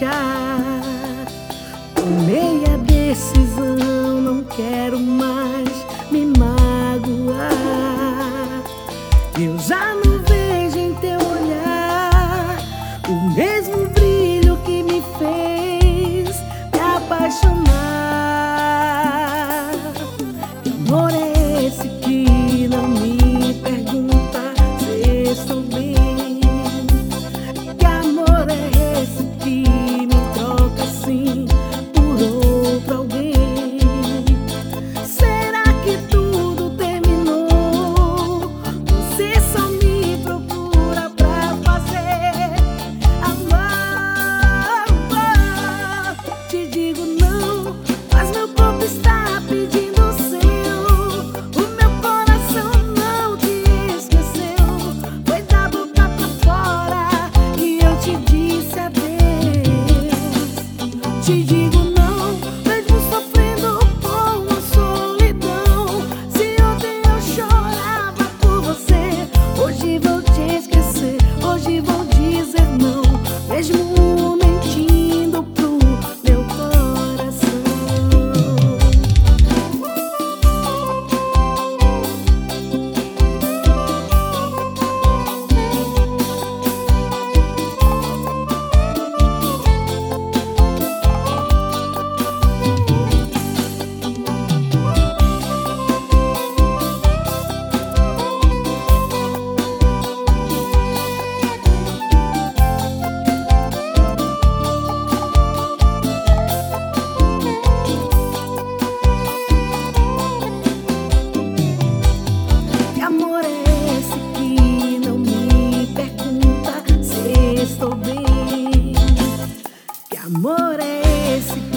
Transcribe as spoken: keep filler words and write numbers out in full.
deixar. Tomei a decisão, não quero mais me magoar. Eu já não vejo em teu olhar o mesmo brilho que me fez me apaixonar. Que amor é esse que não me pergunta se estou bem? Que amor é esse que me troca assim por outro alguém? Será que tudo terminou? Você só me procura pra fazer amor. Te digo não, mas meu corpo está pedindo o seu. O meu coração não te esqueceu. Foi da boca pra fora e eu te disse adeus. Te digo não, mesmo sofrendo com a solidão. Se ontem eu chorava por você, hoje vou te esquecer. Hoje vou dizer não, mesmo mentindo pro meu coração. Que amor é esse que não me pergunta se estou bem? Que amor é esse